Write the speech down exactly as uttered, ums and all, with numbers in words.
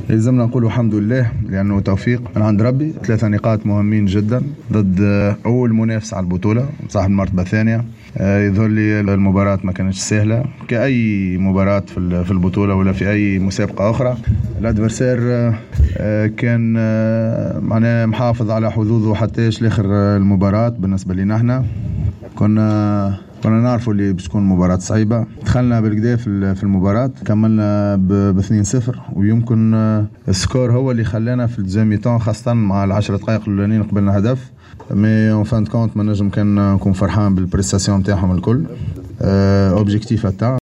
لازمنا نقول الحمد لله لأنه توفيق من عند ربي. ثلاثة نقاط مهمين جدا ضد أول منافس على البطولة صاحب المرتبة الثانية. يظهر لي المباراة ما كانتش سهلة كأي مباراة في البطولة ولا في أي مسابقة أخرى. الأدفرسير كان معناه محافظ على حظوظه حتى لاخر المباراة. بالنسبة لنا احنا كنا كنا نعرفوا اللي باش تكون مباراة صعيبة. دخلنا بالكدا في المباراة، كملنا ب اثنين صفر، ويمكن السكور هو اللي خلانا في الجاميتون خاصة مع العشر دقائق الأولانيين قبلنا هدف. مي اون فان كونت ما نجم كان نكون فرحان بالبريستاسيون نتاعهم الكل. اوبجيكتيف تاع